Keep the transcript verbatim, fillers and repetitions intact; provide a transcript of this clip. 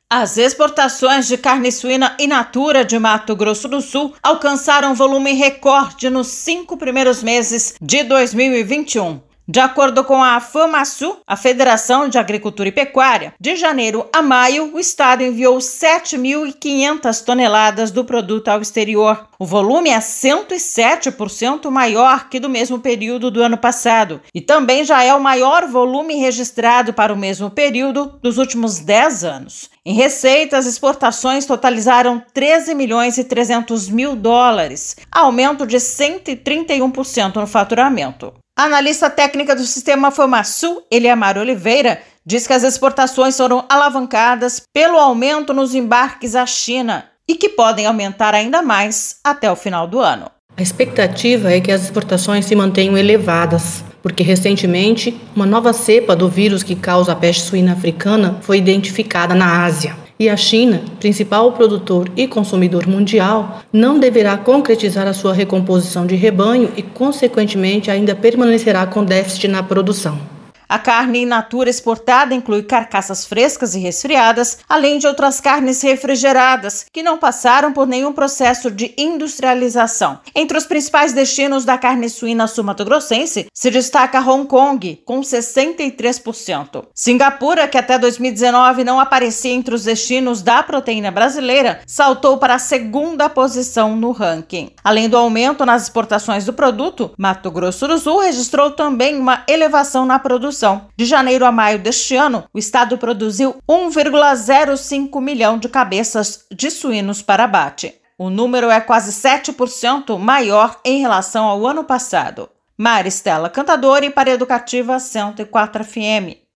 As exportações de carne suína in natura de Mato Grosso do Sul alcançaram volume recorde nos cinco primeiros meses de dois mil e vinte e um. De acordo com a FAMASU, a Federação de Agricultura e Pecuária, de janeiro a maio, o estado enviou sete mil e quinhentas toneladas do produto ao exterior. O volume é cento e sete por cento maior que do mesmo período do ano passado e também já é o maior volume registrado para o mesmo período dos últimos dez anos. Em receita, as exportações totalizaram treze milhões e trezentos mil dólares, aumento de cento e trinta e um por cento no faturamento. A analista técnica do sistema FAMASU, Eliamar Oliveira, diz que as exportações foram alavancadas pelo aumento nos embarques à China e que podem aumentar ainda mais até o final do ano. A expectativa é que as exportações se mantenham elevadas, porque recentemente uma nova cepa do vírus que causa a peste suína africana foi identificada na Ásia. E a China, principal produtor e consumidor mundial, não deverá concretizar a sua recomposição de rebanho e, consequentemente, ainda permanecerá com déficit na produção. A carne in natura exportada inclui carcaças frescas e resfriadas, além de outras carnes refrigeradas, que não passaram por nenhum processo de industrialização. Entre os principais destinos da carne suína sul-mato-grossense, se destaca Hong Kong, com sessenta e três por cento. Singapura, que até dois mil e dezenove não aparecia entre os destinos da proteína brasileira, saltou para a segunda posição no ranking. Além do aumento nas exportações do produto, Mato Grosso do Sul registrou também uma elevação na produção. De janeiro a maio deste ano, o estado produziu um vírgula zero cinco milhão de cabeças de suínos para abate. O número é quase sete por cento maior em relação ao ano passado. Maristela Cantadori para Educativa cento e quatro F M.